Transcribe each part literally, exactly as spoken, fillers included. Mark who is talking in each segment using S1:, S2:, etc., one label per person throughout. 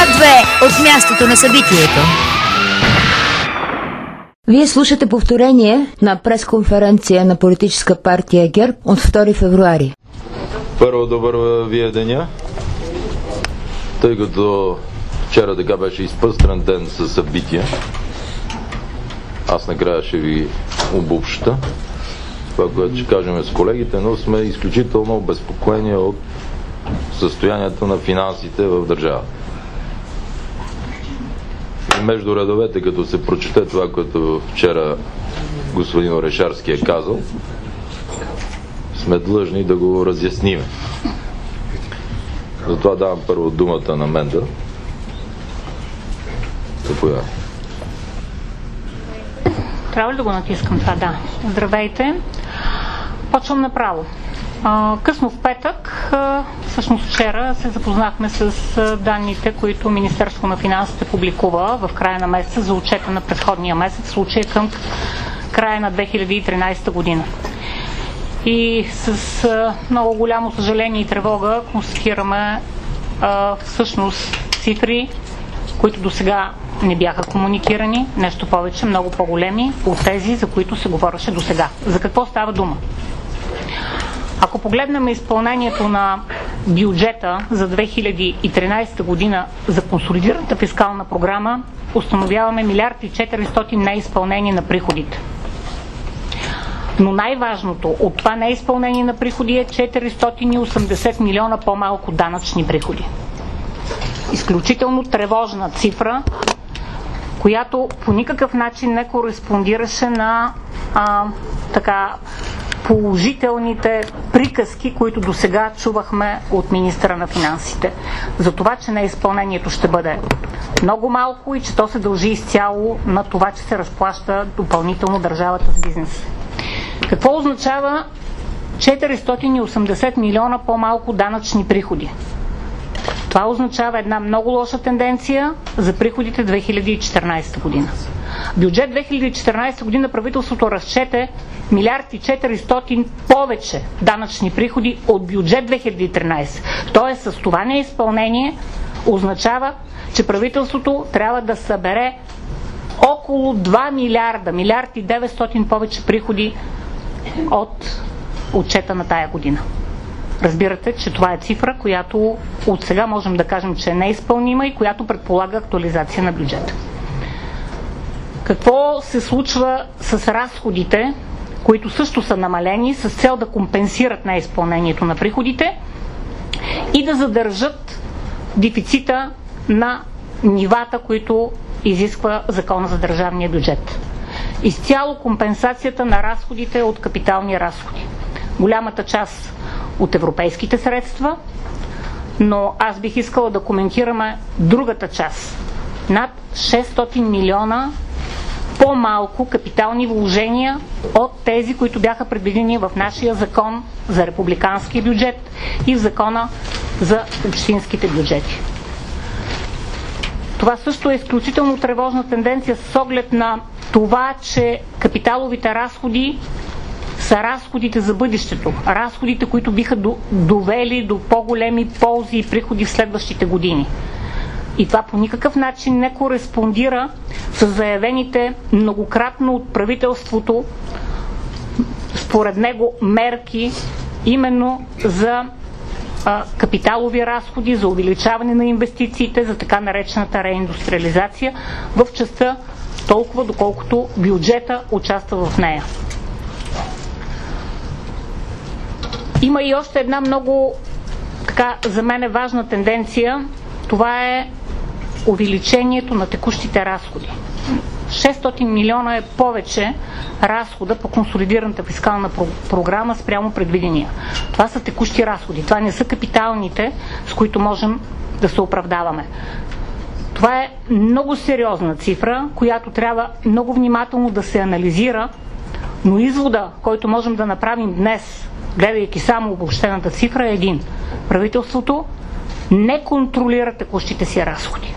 S1: Топ две от мястото на събитието. Вие слушате повторение на пресконференция на политическа партия ГЕРБ от втори февруари.
S2: Първо, добър вие деня. Тъй като вчера така беше изпъстрен ден със събития, аз накрая ще ви обобща това, което ще кажем с колегите, но сме изключително обезпокоени от състоянието на финансите в държавата. И между редовете, като се прочете това, което вчера господин Орешарски е казал, сме длъжни да го разясниме. Затова давам първо думата на Менда. Заповядай.
S3: Трябва ли да го натискам това? Да. Здравейте. Почвам направо. Късно в петък, всъщност вчера, се запознахме с данните, които Министерство на финансите публикува в края на месеца за отчета на предходния месец, в случая към края на две хиляди и тринадесета година. И с много голямо съжаление и тревога констатираме всъщност цифри, които до сега не бяха комуникирани, нещо повече, много по-големи от тези, за които се говореше до сега. За какво става дума? Ако погледнем изпълнението на бюджета за две хиляди и тринадесета година за консолидираната фискална програма, установяваме милиард и четиристотин неизпълнение на приходите. Но най-важното от това неизпълнение на приходи е четиристотин и осемдесет милиона по-малко данъчни приходи. Изключително тревожна цифра, която по никакъв начин не кореспондираше на а, така положителните приказки, които досега чувахме от министъра на финансите. За това, че неизпълнението ще бъде много малко и че то се дължи изцяло на това, че се разплаща допълнително държавата с бизнеса. Какво означава четиристотин и осемдесет милиона по-малко данъчни приходи? Това означава една много лоша тенденция за приходите две хиляди и четиринадесета година. Бюджет две хиляди и четиринадесета година правителството разчете милиард и четиристотин повече данъчни приходи от бюджет две хиляди и тринадесета. Тоест с това неизпълнение означава, че правителството трябва да събере около два милиарда, милиард и деветстотин повече приходи от отчета на тая година. Разбирате, че това е цифра, която от сега можем да кажем, че е неизпълнима и която предполага актуализация на бюджета. Какво се случва с разходите, които също са намалени с цел да компенсират неизпълнението на приходите и да задържат дефицита на нивата, които изисква Закона за държавния бюджет? Изцяло компенсацията на разходите от капитални разходи. Голямата част от европейските средства, но аз бих искала да коментираме другата част. Над шестстотин милиона по-малко капитални вложения от тези, които бяха предвидени в нашия закон за републиканския бюджет и в закона за общинските бюджети. Това също е изключително тревожна тенденция с оглед на това, че капиталовите разходи са разходите за бъдещето, разходите, които биха довели до по-големи ползи и приходи в следващите години. И това по никакъв начин не кореспондира с заявените многократно от правителството, според него, мерки именно за а, капиталови разходи, за увеличаване на инвестициите, за така наречената реиндустриализация в частта толкова, доколкото бюджета участва в нея. Има и още една много така за мен е важна тенденция. Това е увеличението на текущите разходи. шестстотин милиона е повече разхода по консолидираната фискална програма спрямо предвидения. Това са текущи разходи. Това не са капиталните, с които можем да се оправдаваме. Това е много сериозна цифра, която трябва много внимателно да се анализира, но извода, който можем да направим днес, гледайки само обобщената цифра, е един. Правителството не контролира текущите си разходи.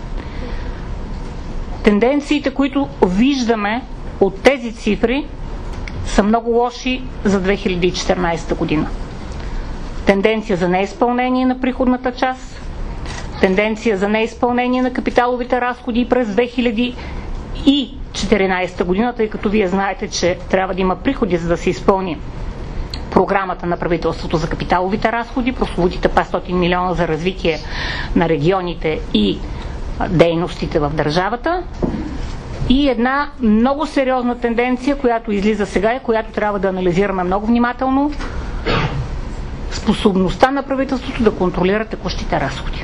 S3: Тенденциите, които виждаме от тези цифри, са много лоши за две хиляди и четиринадесета година. Тенденция за неизпълнение на приходната част, тенденция за неизпълнение на капиталовите разходи през две хиляди и четиринадесета година, тъй като вие знаете, че трябва да има приходи, за да се изпълни програмата на правителството за капиталовите разходи, прословутите петстотин милиона за развитие на регионите и дейностите в държавата. И една много сериозна тенденция, която излиза сега и която трябва да анализираме много внимателно, способността на правителството да контролира текущите разходи.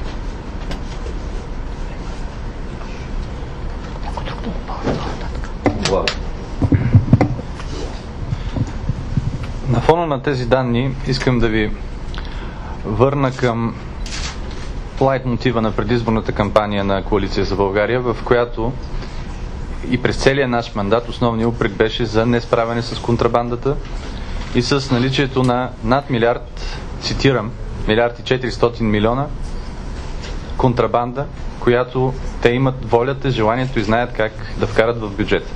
S4: На фона на тези данни искам да ви върна към лайт мотива на предизборната кампания на Коалиция за България, в която и през целия наш мандат основният упрек беше за несправяне с контрабандата и с наличието на над милиард, цитирам, милиард и четиристотин милиона контрабанда, която те имат волята, желанието и знаят как да вкарат в бюджета.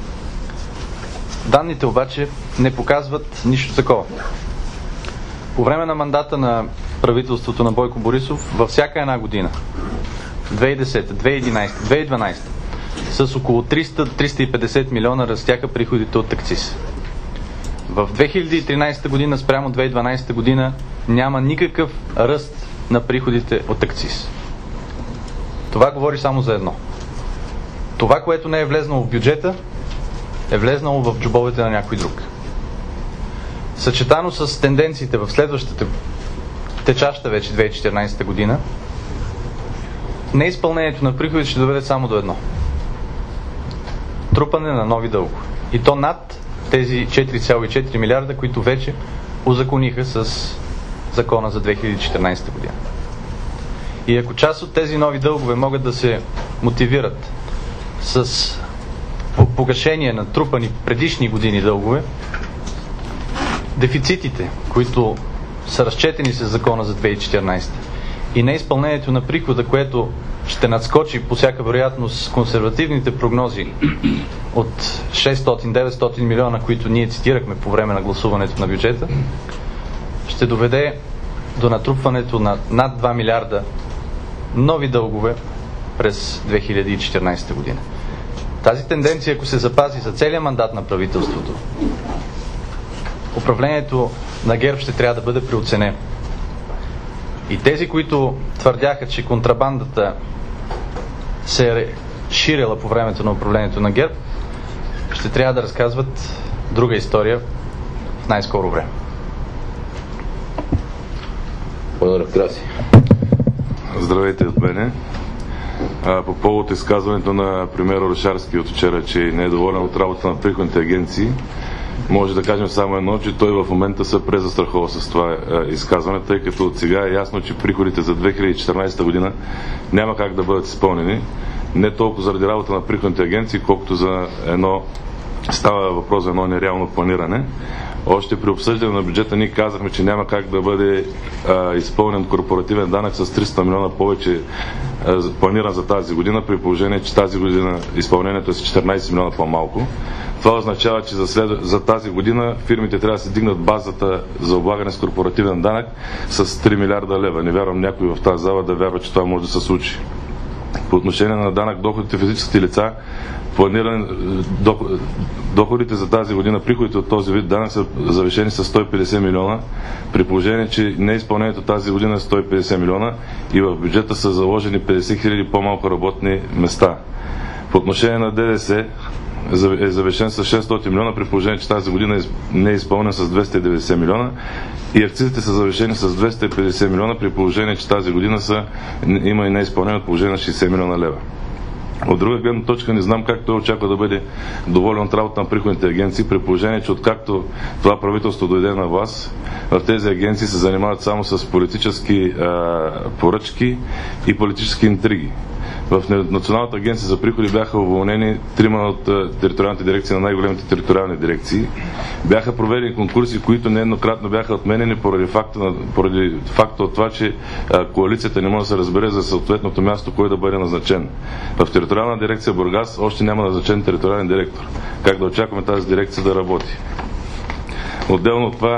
S4: Данните обаче не показват нищо такова. По време на мандата на правителството на Бойко Борисов, във всяка една година, две хиляди и десета, две хиляди и единадесета, две хиляди и дванадесета, с около триста до триста и петдесет милиона растяха приходите от акциз. В две хиляди и тринадесета година спрямо две хиляди и дванадесета година няма никакъв ръст на приходите от акциз. Това говори само за едно. Това, което не е влезнало в бюджета, е влезнало в джобовете на някой друг. Съчетано с тенденциите в следващата течаща вече две хиляди и четиринадесета година, неизпълнението на приходите ще доведе само до едно. Трупане на нови дългове. И то над тези четири цяло и четири милиарда, които вече узакониха с закона за две хиляди и четиринадесета година. И ако част от тези нови дългове могат да се мотивират с погашение на трупани предишни години дългове, дефицитите, които са разчетени с закона за две хиляди и четиринадесета и неизпълнението на прихода, което ще надскочи по всяка вероятност консервативните прогнози от шестстотин до деветстотин милиона, които ние цитирахме по време на гласуването на бюджета, ще доведе до натрупването на над два милиарда нови дългове през две хиляди и четиринадесета година. Тази тенденция, ако се запази за целия мандат на правителството, управлението на ГЕРБ ще трябва да бъде преоценено. И тези, които твърдяха, че контрабандата се е ширила по времето на управлението на ГЕРБ, ще трябва да разказват друга история в най-скоро време.
S5: Здравейте от мене. По повод изказването на премиера Орешарски от вчера, че не е доволен от работа на приходните агенции, може да кажем само едно, че той в момента се презастрахова с това изказване, тъй като от сега е ясно, че приходите за две хиляди и четиринадесета година няма как да бъдат изпълнени. Не толкова заради работа на приходните агенции, колкото за едно, става въпрос за едно нереално планиране. Още при обсъждане на бюджета ние казахме, че няма как да бъде а, изпълнен корпоративен данък с триста милиона повече а, планиран за тази година, при положение, че тази година изпълнението е с четиринадесет милиона по-малко. Това означава, че за, след... за тази година фирмите трябва да се дигнат базата за облагане с корпоративен данък с три милиарда лева. Не вярвам някой в тази зала да вярва, че това може да се случи. По отношение на данък доходите физически лица, планиране, доходите за тази година, приходите от този вид данък са завишени с сто и петдесет милиона, при положение, че неизпълнението тази година е сто и петдесет милиона и в бюджета са заложени петдесет хиляди по-малко работни места. По отношение на ДДС е завишен с шестстотин милиона, при положение, че тази година не е изпълнен с двеста и деветдесет милиона и акцизите са завишени с двеста и петдесет милиона, при положение, че тази година са, има и неизпълнение от положение на шейсет милиона лева. От друга гледна точка не знам как той очаква да бъде доволен от работа на приходните агенции, при положение, че откакто това правителство дойде на власт, в тези агенции се занимават само с политически а, поръчки и политически интриги. В Националната агенция за приходи бяха уволнени трима от териториалните дирекции на най-големите териториални дирекции. Бяха проведени конкурси, които нееднократно бяха отменени поради факта, поради факта от това, че а, коалицията не може да се разбере за съответното място, кой да бъде назначен. В териториална дирекция Бургас още няма назначен териториален директор. Как да очакваме тази дирекция да работи? Отделно от това,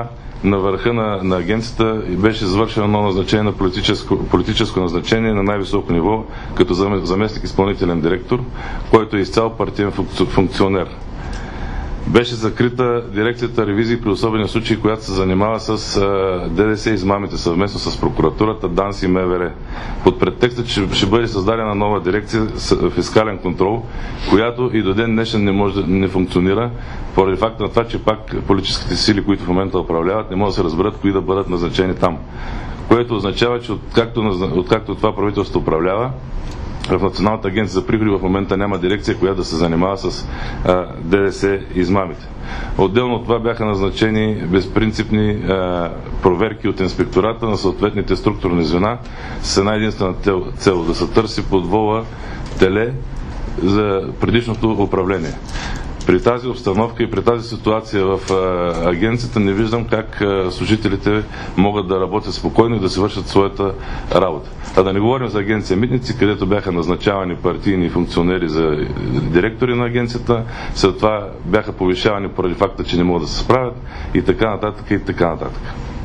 S5: на върха на, на агенцията беше извършено едно назначение на политическо, политическо назначение на най-високо ниво, като заместник изпълнителен директор, който е изцяло партиен функционер. Беше закрита дирекцията ревизии при особени случаи, която се занимава с а, ДДС измамите съвместно с прокуратурата, ДАНС и МВР. Под предтекста, че ще бъде създадена нова дирекция с фискален контрол, която и до ден днешен не може да не функционира, поради факта на това, че пак политическите сили, които в момента управляват, не могат да се разберат кои да бъдат назначени там. Което означава, че откакто, откакто това правителство управлява, в Националната агенция за приходи в момента няма дирекция, която да се занимава с а, ДДС измамите. Отделно от това бяха назначени безпринципни а, проверки от инспектората на съответните структурни звена с една единствена цел, цел да се търси подвола теле за предишното управление. При тази обстановка и при тази ситуация в а, агенцията не виждам как а, служителите могат да работят спокойно и да си вършат своята работа. А да не говорим за агенция Митници, където бяха назначавани партийни функционери за директори на агенцията, след това бяха повишавани поради факта, че не могат да се справят и така нататък и така нататък.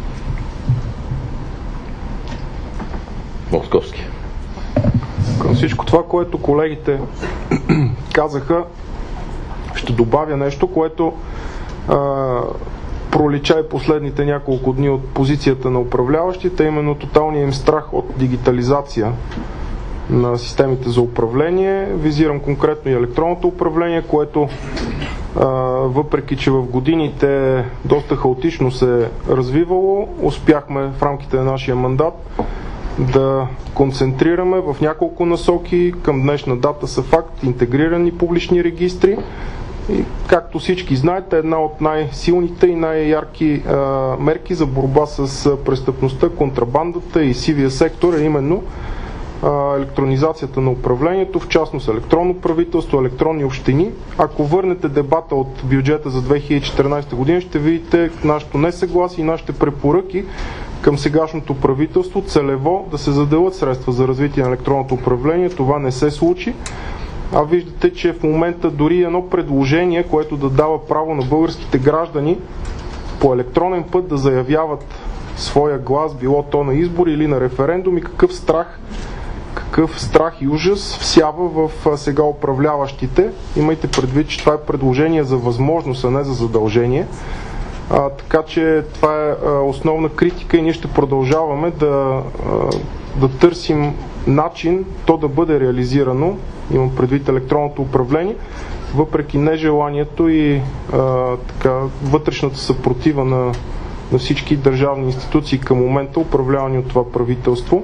S2: Московски.
S6: Към всичко това, което колегите казаха, ще добавя нещо, което а, пролича и последните няколко дни от позицията на управляващите, именно тоталния им страх от дигитализация на системите за управление. Визирам конкретно и електронното управление, което а, въпреки че в годините доста хаотично се е развивало, успяхме в рамките на нашия мандат да концентрираме в няколко насоки. Към днешна дата са факт интегрирани публични регистри. И, както всички знаете, една от най-силните и най-ярки а, мерки за борба с а, престъпността, контрабандата и сивия сектор е именно а, електронизацията на управлението, в частност електронно правителство, електронни общини. Ако върнете дебата от бюджета за две хиляди и четиринадесета година, ще видите нашето несъгласие и нашите препоръки към сегашното правителство целево да се заделят средства за развитие на електронното управление. Това не се случи. А виждате, че в момента дори едно предложение, което да дава право на българските граждани по електронен път да заявяват своя глас, било то на избори или на референдум, и какъв страх, какъв страх и ужас всява в сега управляващите. Имайте предвид, че това е предложение за възможност, а не за задължение. А, така че това е а, основна критика и ние ще продължаваме да, а, да търсим начин то да бъде реализирано. Имам предвид електронното управление, въпреки нежеланието и а, така, вътрешната съпротива на, на всички държавни институции към момента, управлявани от това правителство.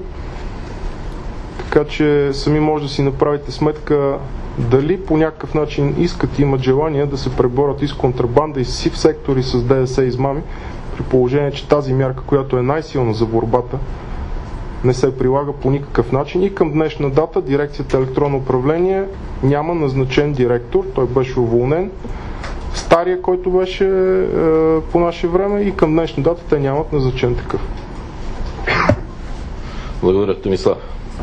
S6: Така че сами може да си направите сметка дали по някакъв начин искат и имат желание да се преборят и с контрабанда, и с сив сектор, и с ДДС измами, при положение, че тази мярка, която е най-силна за борбата, не се прилага по никакъв начин. И към днешна дата дирекцията електронно управление няма назначен директор, той беше уволнен. Стария, който беше е, по наше време, и към днешна дата те нямат назначен такъв.
S2: Благодаря, Томислав.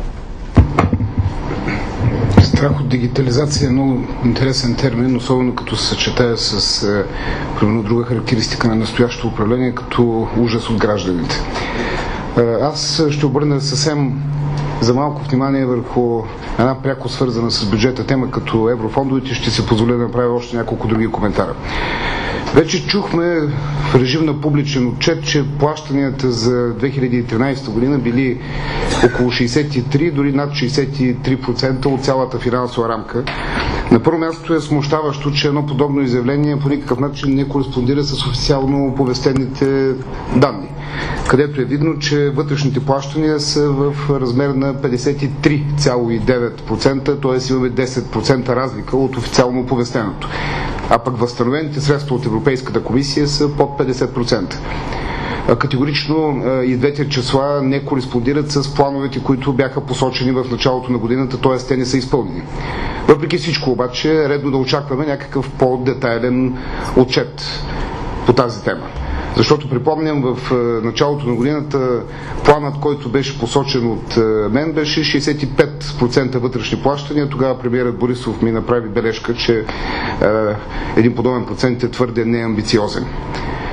S7: Страх от дигитализация е много интересен термин, особено като се съчетая с е, примерно друга характеристика на настоящото управление, като ужас от гражданите. Аз ще обърна съвсем за малко внимание върху една пряко свързана с бюджета тема като еврофондовете. Ще си позволя да направя още няколко други коментара. Вече чухме в режим на публичен отчет, че плащанията за две хиляди и тринадесета година били около шейсет и три, дори над шейсет и три процента от цялата финансова рамка. На първо място е смущаващо, че едно подобно изявление по никакъв начин не кореспондира с официално оповестените данни, където е видно, че вътрешните плащания са в размер на петдесет и три цяло и девет процента, т.е. имаме десет процента разлика от официално оповестеното. А пък възстановените средства от Европейската комисия са под петдесет процента. Категорично и двете числа не кореспондират с плановете, които бяха посочени в началото на годината, т.е. те не са изпълнени. Въпреки всичко обаче е редно да очакваме някакъв по-детайлен отчет по тази тема. Защото припомням, в началото на годината планът, който беше посочен от мен, беше шейсет и пет процента вътрешни плащания. Тогава премиерът Борисов ми направи бележка, че е, един подобен процент е твърде неамбициозен.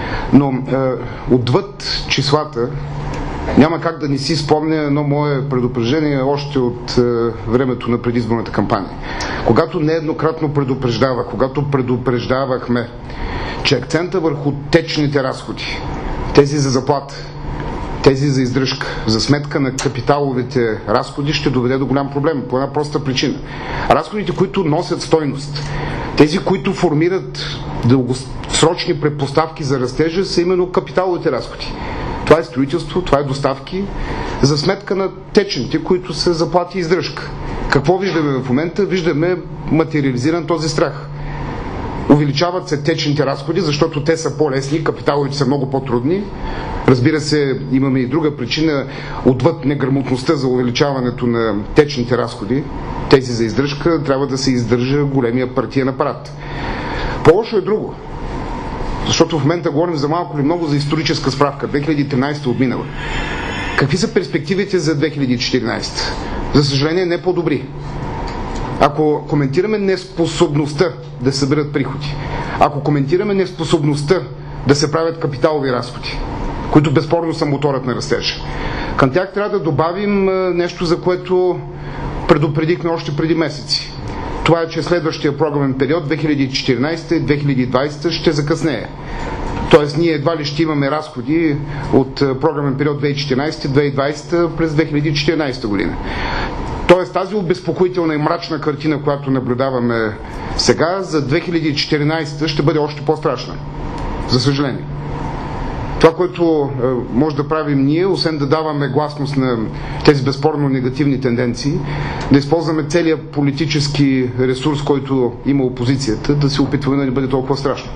S7: Но е, отвъд числата, няма как да не си спомня едно мое предупреждение още от е, времето на предизборната кампания. Когато нееднократно предупреждавах, когато предупреждавахме, че акцента върху течните разходи, тези за заплата, тези за издръжка, за сметка на капиталовите разходи, ще доведе до голям проблем по една проста причина. Разходите, които носят стойност, тези, които формират дългосрочни предпоставки за растежа, са именно капиталовите разходи. Това е строителство, това е доставки, за сметка на течните, които са заплати и издръжка. Какво виждаме в момента? Виждаме материализиран този страх. Увеличават се течните разходи, защото те са по-лесни, капиталовите са много по-трудни. Разбира се, имаме и друга причина, отвъд неграмотността за увеличаването на течните разходи, тези за издръжка, трябва да се издържа големия партиен апарат. По-лошо е друго, защото в момента говорим за малко или много за историческа справка. две хиляди и тринадесета отминала. Какви са перспективите за две хиляди и четиринадесета? За съжаление, не по-добри. Ако коментираме неспособността да съберат приходи, ако коментираме неспособността да се правят капиталови разходи, които безспорно са моторът на растежа, към тях трябва да добавим нещо, за което предупредихме още преди месеци. Това е, че следващия програмен период две хиляди и четиринадесета и две хиляди и двадесета ще закъснее. Тоест ние едва ли ще имаме разходи от програмен период две хиляди и четиринадесета и две хиляди и двадесета през две хиляди и четиринадесета година. Тоест тази обезпокоителна и мрачна картина, която наблюдаваме сега, за две хиляди и четиринадесета ще бъде още по-страшна. За съжаление. Това, което е, може да правим ние, освен да даваме гласност на тези безспорно негативни тенденции, да използваме целият политически ресурс, който има опозицията, да се опитваме да не бъде толкова страшно.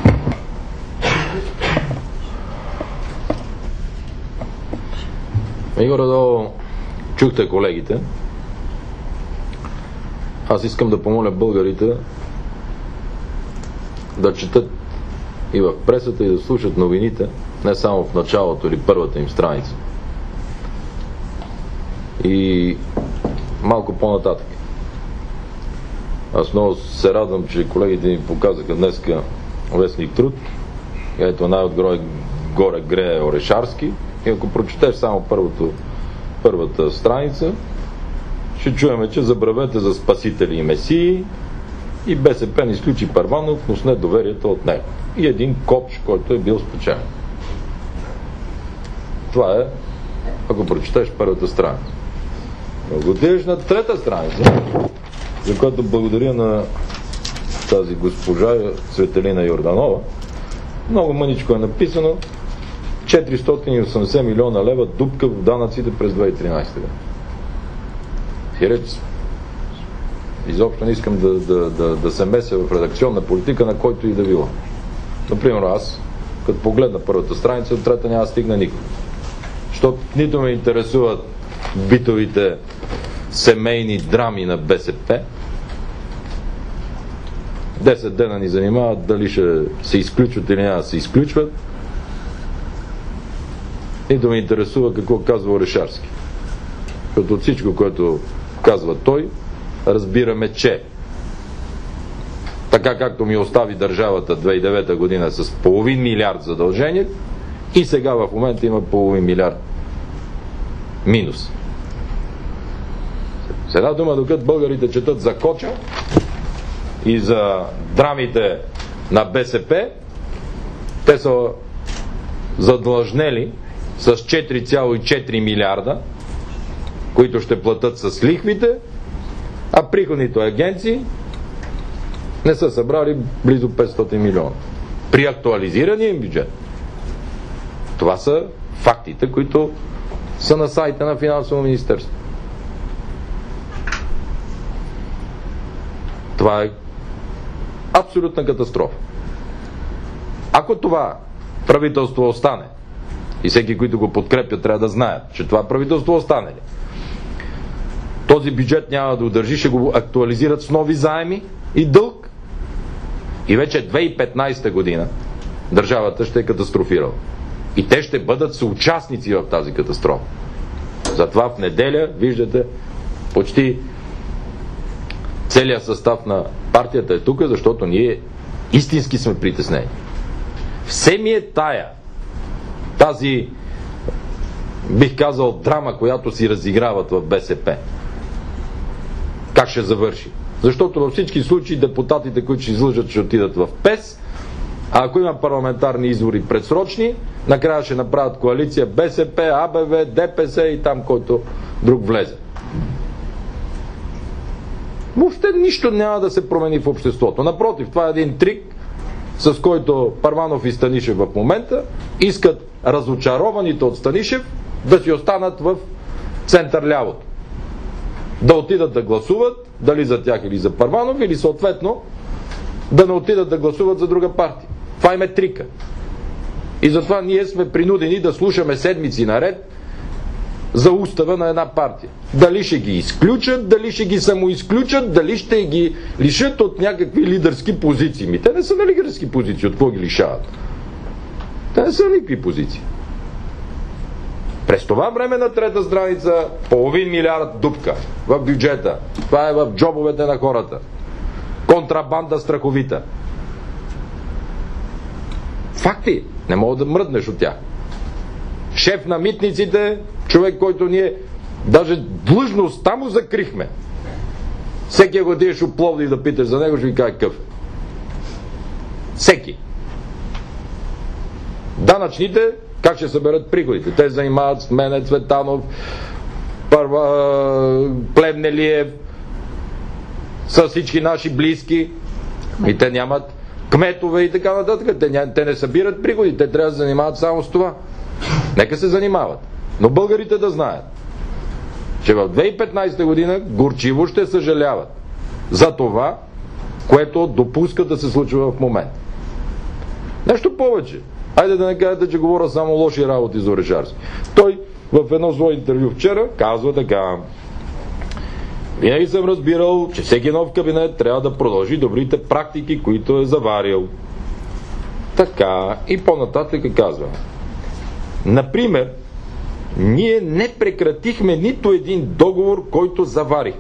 S2: И горе-долу чухте колегите. Аз искам да помоля българите да четат и в пресата, и да слушат новините, не само в началото или първата им страница. И малко по-нататък. Аз много се радвам, че колегите ми показаха днеска вестник Труд, където най-отгоре горе грее Орешарски, и ако прочетеш само първото, първата страница, ще чуеме, че забравете за спасители и месии и БСП не изключи Първанов, но с недоверието от него. И един копш, който е бил спечелен. Това е, ако прочетеш първата страница. Ако отидеш на трета страница, за която благодаря на тази госпожа Цветелина Йорданова, много мъничко е написано четиристотин и осемдесет милиона лева дупка в данъците през две хиляди и тринадесета година. Хиреч, изобщо не искам да, да, да, да се меся в редакционна политика на който и да било. Например, аз, като погледна първата страница, от трета няма да стигна никой. Защото нито ме интересуват битовите семейни драми на БСП. Десет дена ни занимават дали ще се изключват или няма да се изключват. Нито ме интересува какво казва Орешарски. Като от всичко, което казва той, разбираме, че така както ми остави държавата две хиляди и девета година с половин милиард задължения, и сега в момента има половин милиард минус. С една дума, докато българите четат за Коча и за драмите на БСП, те са задлъжнели с четири цяло и четири милиарда, които ще платят с лихвите, а приходните агенции не са събрали близо петстотин милиона. При актуализирания им бюджет. Това са фактите, които са на сайта на Финансово министерство. Това е абсолютна катастрофа. Ако това правителство остане, и всеки, които го подкрепят, трябва да знаят, че това правителство остане ли, този бюджет няма да удържи, ще го актуализират с нови заеми и дълг. И вече две хиляди и петнадесета година държавата ще е катастрофирала. И те ще бъдат съучастници в тази катастрофа. Затова в неделя, виждате, почти целият състав на партията е тук, защото ние истински сме притеснени. Все ми е тая. Тази, бих казал, драма, която си разиграват в БСП. Как ще завърши? Защото във всички случаи депутатите, които ще излъжат, ще отидат в ПЕС, а ако има парламентарни избори предсрочни, накрая ще направят коалиция БСП, АБВ, ДПС и там който друг влезе. Въобще нищо няма да се промени в обществото. Напротив, това е един трик, с който Първанов и Станишев в момента искат разочарованите от Станишев да си останат в център-лявото. Да отидат да гласуват, дали за тях или за Първанов, или съответно да не отидат да гласуват за друга партия. Това им е трика. И затова ние сме принудени да слушаме седмици наред за устава на една партия. Дали ще ги изключат, дали ще ги самоизключат, дали ще ги лишат от някакви лидерски позиции. Ми, те не са на лидерски позиции, от какво ги лишават? Те не са на никакви позиции. През това време на трета страница половин милиард дупка в бюджета. Това е в джобовете на хората. Контрабанда страховита. Факти. Не мога да мръднеш от тях. Шеф на митниците, човек, който ние даже длъжността му закрихме. Всеки, ако отидеш от Пловдив да питаш за него, ще ви каже какъв. Всеки. Данъчните, как ще съберат приходите? Те занимават с мене, Цветанов, Първа, Плевнелиев, с всички наши близки. И те нямат кметове и така нататък. Те, ня... те не събират приходи, те трябва да се занимават само с това. Нека се занимават. Но българите да знаят, че в две хиляди и петнадесета година горчиво ще съжаляват за това, което допускат да се случва в момента. Нещо повече. Айде да не кажете, че говоря само лоши работи за Орешарски. Той в едно свое интервю вчера казва така: винаги съм разбирал, че всеки нов кабинет трябва да продължи добрите практики, които е заварил. Така и по-нататък казва: например, ние не прекратихме нито един договор, който заварихме.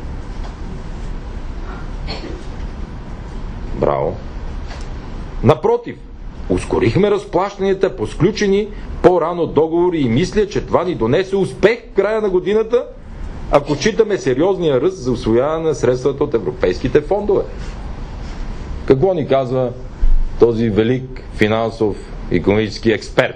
S2: Браво! Напротив, ускорихме разплащанията по сключени по-рано договори и мисля, че това ни донесе успех в края на годината, ако читаме сериозния ръст за усвояване на средствата от европейските фондове. Какво ни казва този велик финансов икономически експерт?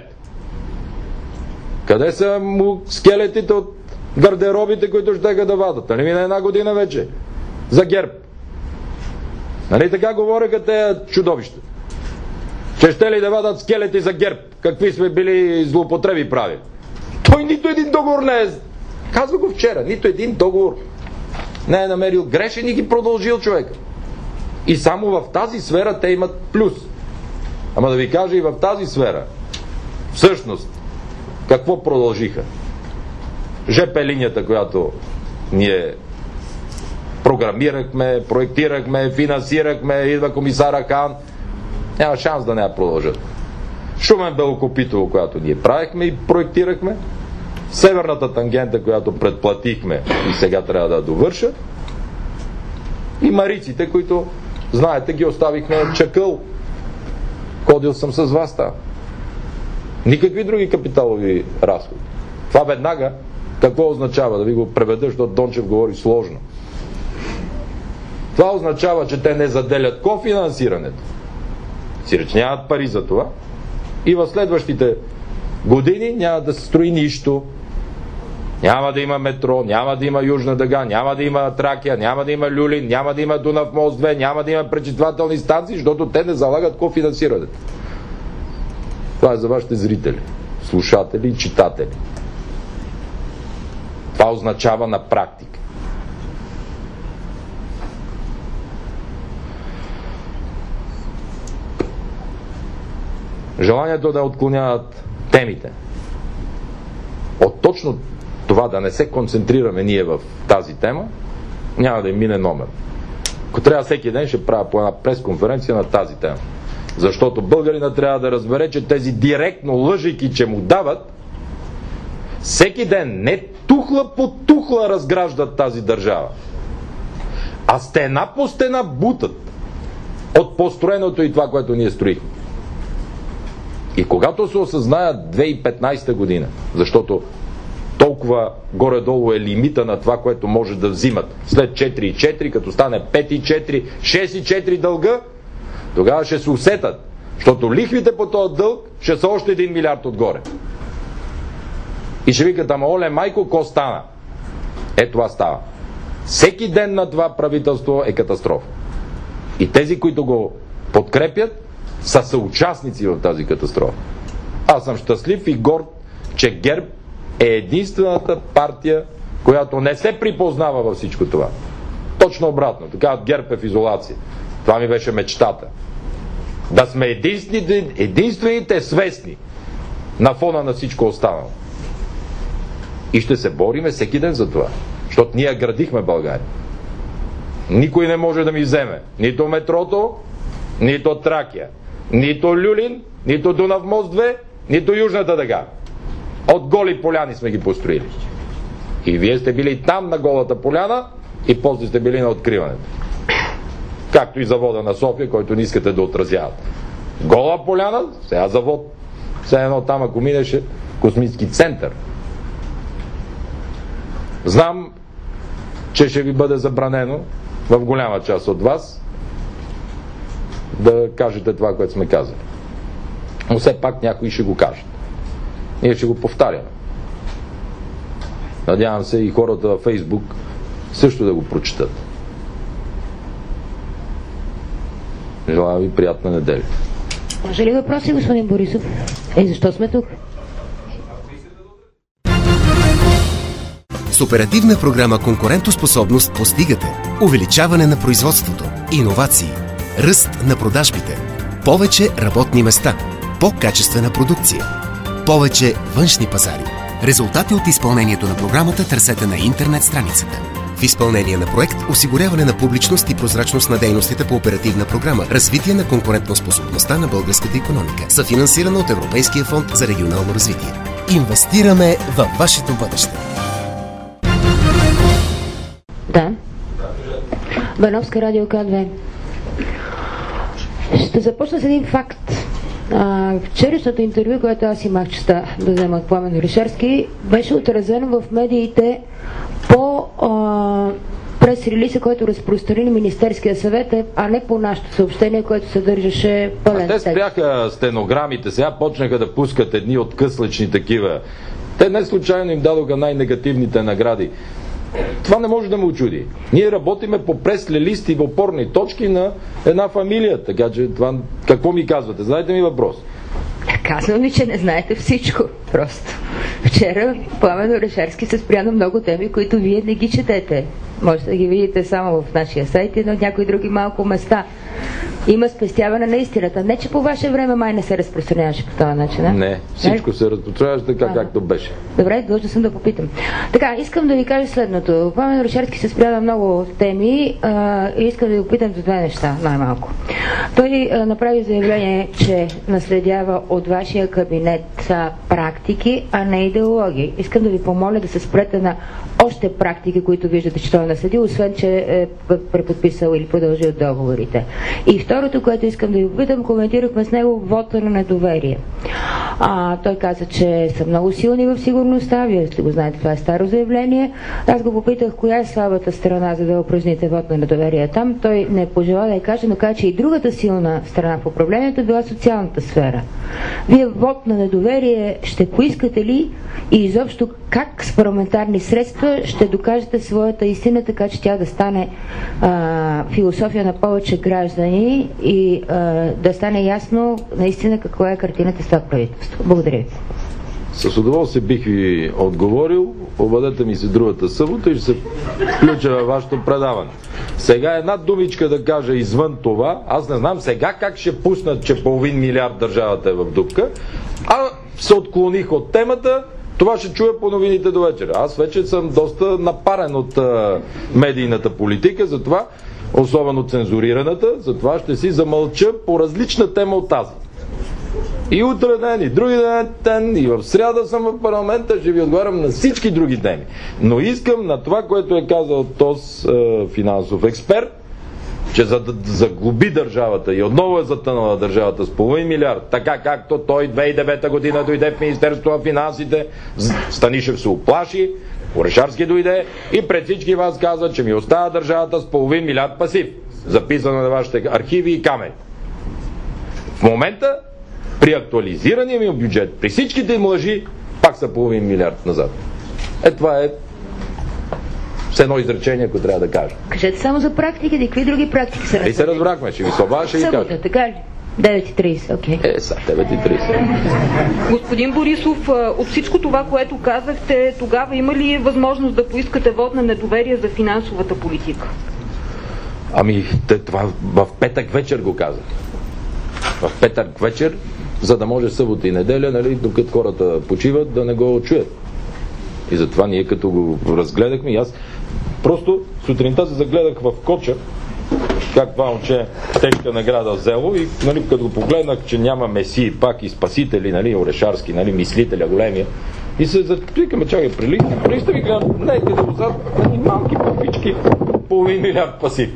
S2: Къде са му скелетите от гардеробите, които ще да вадат? Нали мина една година вече? За ГЕРБ. Нали така говореха тези чудовища? Че ще ли да вадат скелети за ГЕРБ? Какви сме били злоупотреби правили? Той нито един договор не е... Казва го вчера. Нито един договор не е намерил грешен и ги продължил човек. И само в тази сфера те имат плюс. Ама да ви кажа, и в тази сфера всъщност какво продължиха? ЖП линията, която ние програмирахме, проектирахме, финансирахме, идва комисара Хан, няма шанс да не я продължат. Шумен Белокопитово, която ние правихме и проектирахме, северната тангента, която предплатихме и сега трябва да я довършат, и мариците, които, знаете, ги оставихме чакъл. Ходил съм с вас там. Никакви други капиталови разходи. Това веднага какво означава? Да ви го преведа, защото Дончев говори сложно. Това означава, че те не заделят кофинансирането. Сиреч нямат пари за това. И в следващите години няма да се строи нищо. Няма да има метро, няма да има Южна дъга, няма да има Тракия, няма да има Люлин, няма да има Дунав мост две, няма да има пречиствателни станции, защото те не залагат кофинансирането. Това е за вашите зрители, слушатели и читатели. Това означава на практика. Желанието да отклоняват темите от точно това да не се концентрираме ние в тази тема, няма да им мине номер. Ако трябва всеки ден, ще правя по една пресконференция на тази тема. Защото българина трябва да разбере, че тези директно лъжейки, че му дават, всеки ден не тухла по тухла разграждат тази държава, а стена по стена бутат от построеното и това, което ние строихме. И когато се осъзнаят две хиляди и петнадесета година, защото толкова горе-долу е лимита на това, което може да взимат след четири и четири, като стане пет и четири, шест и четири дълга, тогава ще се усетат, защото лихвите по този дълг ще са още един милиард отгоре. И ще викат, ама оле майко, ко стана? Е, това става. Всеки ден на това правителство е катастрофа. И тези, които го подкрепят, са съучастници в тази катастрофа. Аз съм щастлив и горд, че ГЕРБ е единствената партия, която не се припознава във всичко това. Точно обратно. Така ГЕРБ е в изолация. Това ми беше мечтата. Да сме единствените, единствените свестни на фона на всичко останало. И ще се бориме всеки ден за това. Защото ние градихме България. Никой не може да ми вземе нито метрото, нито Тракия, нито Люлин, нито Дунав мост две, нито Южната дъга. От Голи поляни сме ги построили. И вие сте били там на Голата поляна и после сте били на откриването. Както и завода на София, който не искате да отразяват. Гола поляна, сега завод. Все едно там, ако минеше, космически център. Знам, че ще ви бъде забранено в голяма част от вас да кажете това, което сме казали. Но все пак някои ще го кажат. Ние ще го повтаряме. Надявам се и хората във Фейсбук също да го прочитат. Желая ви приятна неделя.
S1: Може ли въпроси, господин Борисов? Е, защо сме тук?
S8: С оперативна програма Конкурентоспособност постигате увеличаване на производството, иновации, ръст на продажбите, повече работни места, по-качествена продукция, повече външни пазари. Резултати от изпълнението на програмата търсете на интернет страницата. В изпълнение на проект осигуряване на публичност и прозрачност на дейностите по оперативна програма Развитие на конкурентоспособността на българската икономика, съфинансирана от Европейския фонд за регионално развитие. Инвестираме във вашето бъдеще.
S1: Да. Бановска, радио К две. Ще започна с един факт. Вчерашното интервю, което аз имах честа да взема от Пламен Орешарски, беше отразено в медиите по а, прес-релиза, който разпространи Министерския съвет, а не по нашето съобщение, което съдържаше пълен текст.
S2: Те спряха стенограмите, сега почнаха да пускат едни откъслечни такива. Те не случайно им дадоха най-негативните награди. Това не може да ме очуди. Ние работиме по прес-листи и опорни точки на една фамилия, така че това... Какво ми казвате? Знаете ми въпрос?
S1: Казвам ви, че не знаете всичко. Просто. Вчера Пламен Орешарски се спря на много теми, които вие не ги четете. Може да ги видите само в нашия сайт и на някои други малко места. Има спестяване на истината. Не, че по ваше време май не се разпространяваше по този начин, а?
S2: Не, всичко се разпространяваше така, а, както беше.
S1: Добре, длъжна съм да попитам. Така, искам да ви кажа следното. Пламен Орешарски се спря на много теми а, и искам да ви попитам за две неща, най-малко. Той а, направи заявление, че наследява от вашия кабинет а, практики, а не идеологии. Искам да ви помоля да се спрете на още практики, които виждате, че той е наследил, освен, че е преподписал или продължил договорите. И второто, което искам да ви попитам, коментирахме с него вота на недоверие. А, той каза, че са много силни в сигурността. Вие сте го знаете, това е старо заявление. Аз го попитах, коя е слабата страна, за да упражните вод на недоверие там. Той не пожела да я каже, но каза, че и другата силна страна в управлението била социалната сфера. Вие вод на недоверие ще поискате ли и изобщо как с парламентарни средства ще докажете своята истина, така че тя да стане а, философия на повече граждани и а, да стане ясно наистина каква е картината с това правителство. Благодаря ви.
S2: С удоволствие бих ви отговорил. Обадете ми се другата събота и ще се включа във вашето предаване. Сега една думичка да кажа извън това. Аз не знам сега как ще пуснат, че половин милиард държавата е в дупка, а се отклоних от темата. Това ще чуя по новините до вечера. Аз вече съм доста напарен от а, медийната политика, затова, особено цензурираната, затова ще си замълча по различна тема от тази. И утре ден, и други ден, и в сряда съм в парламента, ще ви отговарям на всички други теми. Но искам на това, което е казал този е, финансов експерт, че за да заглоби държавата и отново е затънала държавата с половин милиард, така както той две хиляди и девета година дойде в Министерството на финансите, Станишев се оплаши, Орешарски дойде и пред всички вас каза, че ми остава държавата с половин милиард пасив, записано на вашите архиви и камери. В момента, при актуализирания ми бюджет, при всичките им лъжи, пак са половин милиард назад. Е, това е с едно изречение, ако трябва да кажа.
S1: Кажете само за практиките, какви други практики са?
S2: Нали се разбрахме, ще ви слаба, ще ви кажа.
S1: Събота, така ли? девет и трийсет, окей.
S2: Е, са, девет и трийсет.
S9: Господин Борисов, от всичко това, което казахте, тогава има ли възможност да поискате вот на недоверие за финансовата политика?
S2: Ами, това в петък вечер го казах. В петък вечер, за да може събота и неделя, нали, докато хората почиват, да не го чуят. И затова ние като го разгледахме, и аз просто сутринта се загледах в Коча, как това момче тежка награда взело, и нали, като го погледнах, че няма месии пак и спасители, нали, Орешарски, нали, мислителя големия, и се затвикаме, чакай, прилисти, прилисти ви гледам, някъде отзад, нали, малки пафички, половин милиард пасив.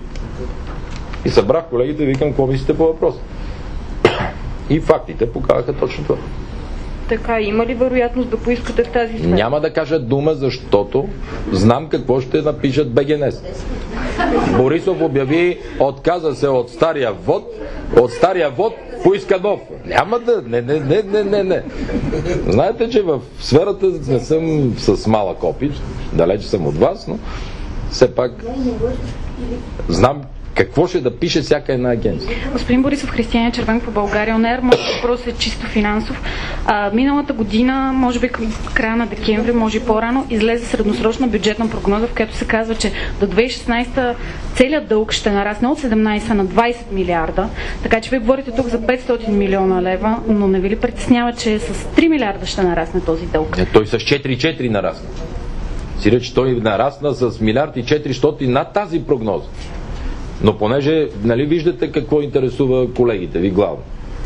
S2: И събрах колегите и викам, какво мислите по въпрос? И фактите показаха точно това.
S9: Така, има ли вероятност да поискате в тази сфера?
S2: Няма да кажа дума, защото знам какво ще напишат БГНС. Борисов обяви, отказа се от стария вод, от стария вод поиска нов. Няма да... Не, не, не, не, не, не. Знаете, че в сферата не съм с малък опит, далеч съм от вас, но все пак знам какво ще да пише всяка една агенция.
S10: Господин Борисов, Християн Червенков по България ОНЕР, моят въпрос е чисто финансов. А, миналата година, може би към края на декември, може и по-рано, излезе средносрочна бюджетна прогноза, в която се казва, че до две хиляди и шестнадесета целият дълг ще нарасне от седемнадесет на двадесет милиарда. Така че вие говорите тук за петстотин милиона лева, но не ви ли притеснява, че с три милиарда ще нарасне този дълг?
S2: Не, той с четири цяло и четири нарасна. Си реч, той нарасна с милиард и четиристотин над тази прогноза. Но понеже, нали виждате какво интересува колегите ви главно.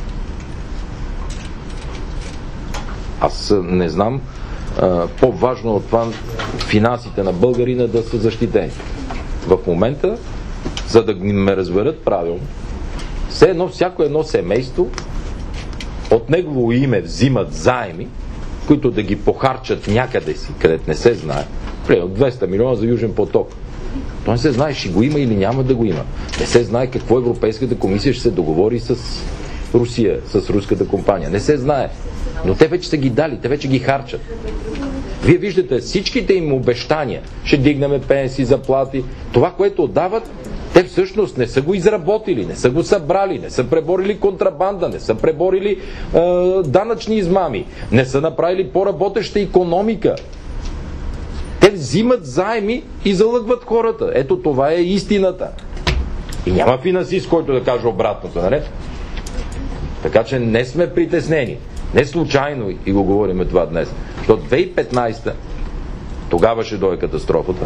S2: Аз не знам а, по-важно от това финансите на българина да са защитени. В момента, за да ме разберат правилно, все едно, всяко едно семейство от негово име взимат заеми, които да ги похарчат някъде си, където не се знае. Примерно двеста милиона за Южен поток. То не се знае, ще го има или няма да го има. Не се знае какво Европейската комисия ще се договори с Русия, с руската компания. Не се знае. Но те вече са ги дали, те вече ги харчат. Вие виждате всичките им обещания. Ще дигнем пенсии, заплати. Това, което дават, те всъщност не са го изработили, не са го събрали, не са преборили контрабанда, не са преборили е, данъчни измами, не са направили по-работеща икономика. Те взимат заеми и залъгват хората. Ето това е истината. И няма финансист, който да каже обратното, нали? Така че не сме притеснени. Не случайно и го говорим това днес. Защото две хиляди и петнадесета тогава ще дойде катастрофата.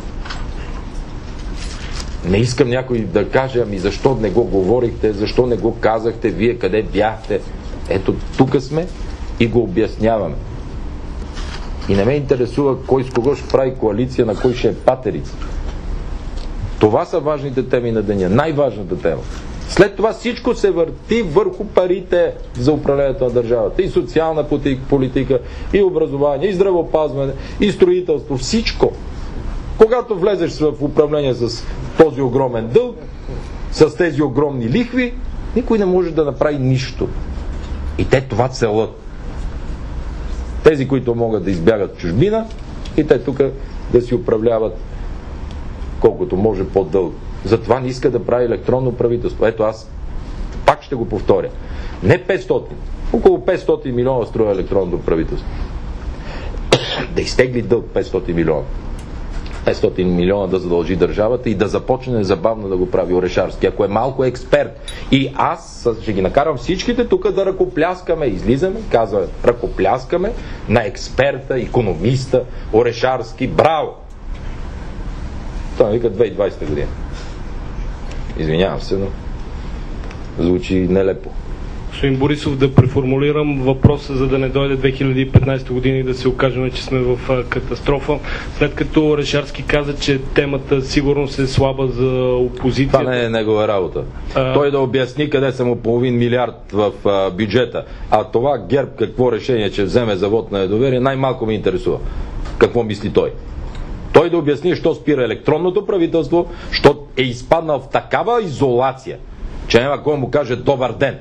S2: Не искам някой да каже, ами защо не го говорихте, защо не го казахте, вие къде бяхте. Ето тук сме и го обясняваме. И не ме интересува кой с кого ще прави коалиция, на кой ще е патерица. Това са важните теми на деня. Най-важната тема. След това всичко се върти върху парите за управлението на държавата. И социална политика, и образование, и здравеопазване, и строителство. Всичко. Когато влезеш в управление с този огромен дълг, с тези огромни лихви, никой не може да направи нищо. И те това целят. Тези, които могат да избягат в чужбина, и те тук да си управляват колкото може по-дълго. Затова не иска да прави електронно правителство. Ето аз пак ще го повторя. Не петстотин, около петстотин милиона струва електронното правителство. Да изтегли дълг петстотин милиона. петстотин милиона да задължи държавата и да започне незабавно да го прави Орешарски. Ако е малко експерт. И аз ще ги накарам всичките тук да ръкопляскаме. Излизаме, казва, ръкопляскаме на експерта, икономиста, Орешарски. Браво! Това вика две хиляди и двадесета година. Извинявам се, но звучи нелепо.
S11: господин Борисов, да преформулирам въпроса, за да не дойде две хиляди и петнадесета година и да се окажем, че сме в катастрофа. След като Орешарски каза, че темата сигурност е слаба за опозицията.
S2: Това не е негова работа. А... Той да обясни къде са му половин милиард в а, бюджета. А това ГЕРБ какво решение, че вземе за вот на недоверие, най-малко ме интересува. Какво мисли той? Той да обясни, що спира електронното правителство, що е изпаднал в такава изолация, че няма кой му каже добър ден.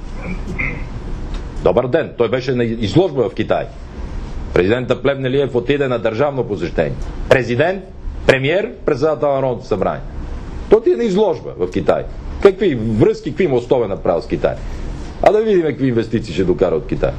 S2: Добър ден. Той беше на изложба в Китай. Президента Плевнелиев отиде на държавно посещение. Президент, премиер, председател на Народното събрание. Той отиде на изложба в Китай. Какви връзки, какви мостове направил с Китай. А да видим какви инвестиции ще докара от Китай.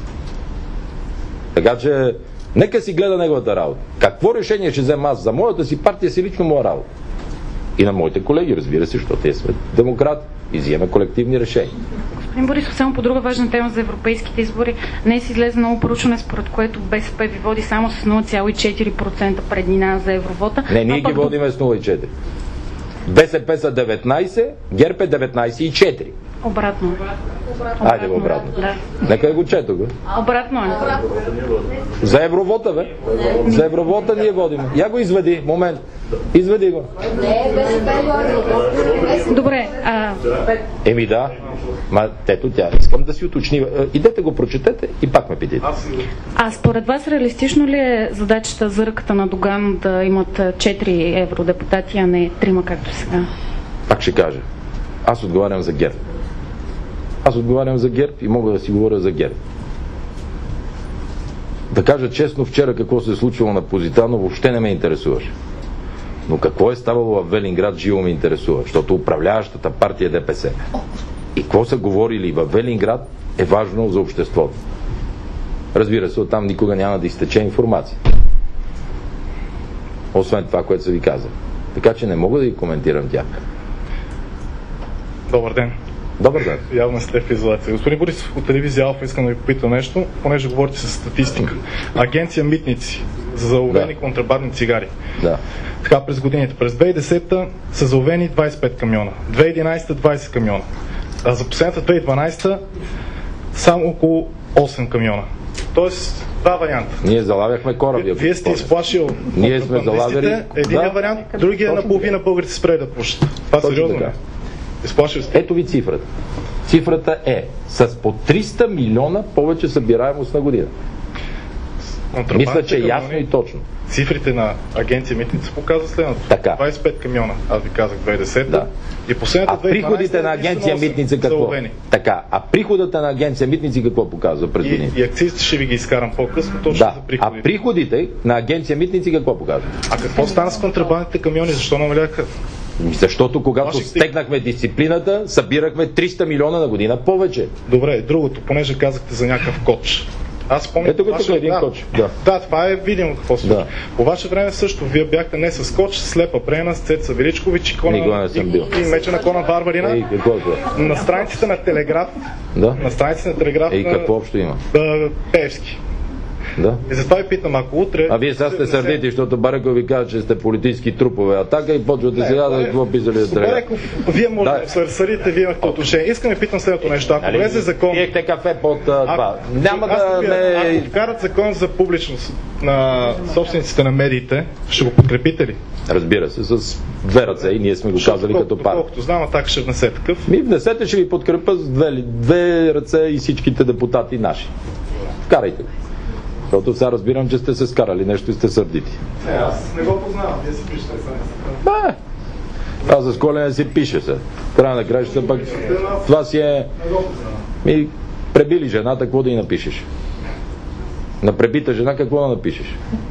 S2: Така че нека си гледа неговата работа. Какво решение ще взема аз за моята си партия, си лично моя работа. И на моите колеги, разбира се, защото те сме демократи и взимаме колективни решения.
S10: Господин Борисов, само по друга важна тема за европейските избори. Днес излезе ново проучване, според което БСП ви води само с нула цяло и четири процента преднина за евровота.
S2: Не, ние ги водиме с нула цяло и четири. БСП са деветнайсет, ГЕРБ е деветнайсет цяло и четири.
S10: Обратно.
S2: Айде го обратно.
S10: Да.
S2: Нека да го четох, бе.
S10: Обратно е.
S2: За евровота, бе. За евровота ние водиме. Я го изведи, момент. Изведи го.
S10: Добре. А...
S2: Еми да. Ма, ето тя. Искам да си уточни. Идете го прочетете и пак ме питайте.
S10: А според вас реалистично ли е задачата за ръката на Доган да имат четири евродепутати, а не трима, както сега?
S2: Пак ще кажа. Аз отговарям за ГЕРБ. Аз отговарям за ГЕРБ и мога да си говоря за ГЕРБ. Да кажа честно, вчера какво се е случило на Позитано въобще не ме интересуваше. Но какво е ставало в Велинград, живо ме интересува, защото управляващата партия е ДПС. И какво са говорили в Велинград е важно за обществото. Разбира се, оттам никога няма да изтече информация. Освен това, което са ви казали. Така че не мога да ги коментирам тях.
S12: Добър ден.
S2: Добър ден.
S12: Явно сте в изолация. Господин Борисов, от телевизия Алфа искам да ви попитам нещо, понеже говорите с статистика. Агенция Митници за заловени да. контрабандни цигари.
S2: Да.
S12: Така през годините. През две хиляди и десета са заловени двайсет и пет камиона. две хиляди и единайсета двайсет камиона. А за последната две хиляди и дванайсета само около осем камиона. Тоест, два варианта.
S2: Ние залавяхме кораби.
S12: Вие сте изплашил
S2: Ние сме залавяли.
S12: Единия
S2: да.
S12: вариант, другия наполовина българите спрели да пушат. Това сериозно ли? Изплашил сте.
S2: Ето ви цифрата. Цифрата е с по триста милиона повече събираемост на година. Мисля, че е ясно и точно.
S12: Цифрите на агенция Митница показва следното.
S2: Така.
S12: двайсет и пет камиона, аз ви казах две хиляди и десета. Да. И последната
S2: а приходите на агенция Митница какво?
S12: Заловени.
S2: Така. А приходата на агенция Митници какво показва през годините?
S12: И, и акцизите ще ви ги изкарам по-късно, точно
S2: да.
S12: за приходите.
S2: А приходите на агенция Митници какво показва?
S12: А какво стана с контрабандните камиони? Защо намаляха?
S2: Защото когато стегнахме дисциплината, събирахме триста милиона на година повече.
S12: Добре, другото, понеже казахте за някакъв коч. Аз спомням.
S2: Ето го тук един
S12: да,
S2: коч. Да.
S12: да, това е видимо какво се случва.
S2: Да.
S12: По ваше време също, вие бяхте не с коч, слепа прена, с Цеца Величкович и, Кона, и, и меча на Кона Варварина.
S2: Ей, какво е?
S12: На страниците на Телеграф.
S2: Да.
S12: На страниците на Телеграф.
S2: Ей, какво общо има?
S12: Да, Пеевски.
S2: Да.
S12: И затова ви питам, ако утре...
S2: А вие сега сте сърдити, защото Бареков ви казва, че сте политически трупове атака и почвате сега да какво писали да трябва.
S12: Бареков, вие може да се разсърдите, вие имахте отношение. Искам да питам следното нещо. Ако влезе закон...
S2: Пиехте кафе под това. Няма да ме...
S12: Ако вкарат закон за публичност на собствениците на медиите, ще го подкрепите ли?
S2: Разбира се, с две ръце и ние сме го казали като пар.
S12: Колкото знам, така ще внесе такъв.
S2: Ми внесете, ще ви подкрепа с две, две ръце и всичките депутати наши. Вкарайте го. Защото сега разбирам, че сте се скарали нещо и сте сърдити.
S12: Не, аз не го познавам. Вие си пишете.
S2: Бе, аз с Колене си пише се. Края на краищата пък това си е... Ми пребили жената, какво да й напишеш? На пребита жена какво да напишеш?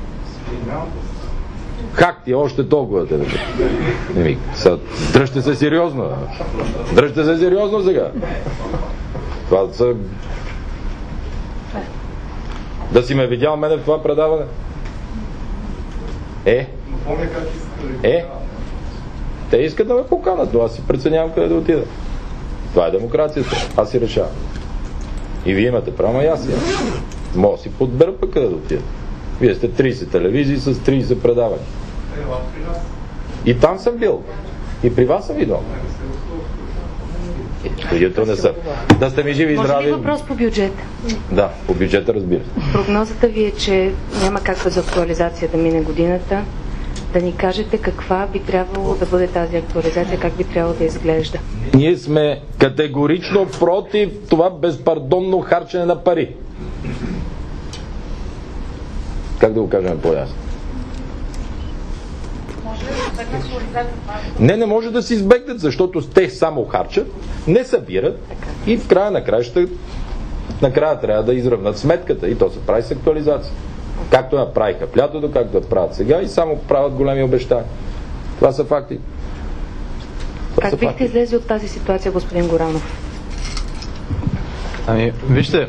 S2: Хак ти още толкова те напишеш. Дръжте се сериозно. Дръжте се сериозно сега. Това са... Да си ме видял мене в това предаване? Е? Е? Те искат да ме поканат, но аз си преценявам къде да отида. Това е демокрацията. Аз си решавам. И вие имате право, и аз си. Мога да си подбера пък къде да отида. Вие сте трийсет телевизии с трийсет предавания. И там съм бил. И при вас съм видал. Които не са. Да сте ми живи и здрави.
S13: Може ли въпрос по бюджета?
S2: Да, по бюджета, разбира се.
S13: Прогнозата ви е, че няма как без актуализация да мине годината. Да ни кажете каква би трябвало да бъде тази актуализация, как би трябвало да изглежда.
S2: Ние сме категорично против това безпардонно харчене на пари. Как да го кажем по-ясно? Не, не може да се избегнат, защото те само харчат, не събират и в края на краища накрая трябва да изравнат сметката и то се прави с актуализация. Както направиха в лятото, както я правят сега и само правят големи обещания. Това са факти. Това
S13: как
S2: са
S13: бихте
S2: факти.
S13: излезли от тази ситуация, господин Горанов?
S4: Ами, вижте.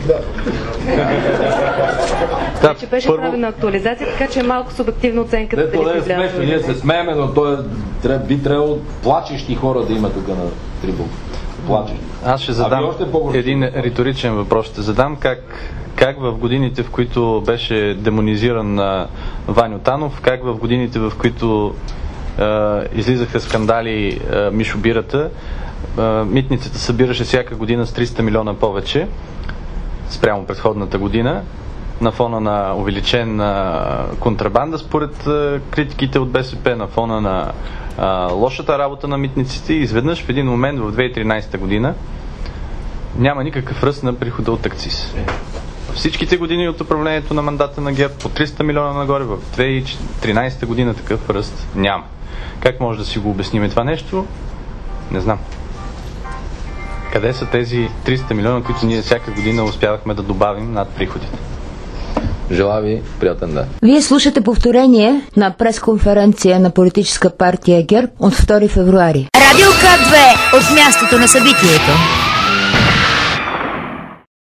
S13: Да, че беше първо... правена актуализация, така че е малко субективна оценката.
S2: Не, това е смешно, ние се смееме, но той е, би трябвало плачещи хора да има тук на трибуната. Плачещи.
S4: Аз ще задам един риторичен въпрос. Ще задам как, как в годините, в които беше демонизиран на Ваньо Танов, как в годините, в които е, излизаха скандали е, Мишо Бирата, е, митницата събираше всяка година с триста милиона повече спрямо предходната година, на фона на увеличена контрабанда според е, критиките от БСП, на фона на е, лошата работа на митниците, и изведнъж в един момент в две хиляди и тринадесета година няма никакъв ръст на прихода от акциз. Всичките години от управлението на мандата на ГЕРБ по триста милиона нагоре, в две хиляди и тринадесета година такъв ръст няма. Как може да си го обясним това нещо? Не знам. Къде са тези триста милиона, които ние всяка година успявахме да добавим над приходите?
S2: Желая ви приятен ден.
S1: Вие слушате повторение на пресконференция на политическа партия ГЕРБ от втори февруари.
S14: Радио К две от мястото на събитието.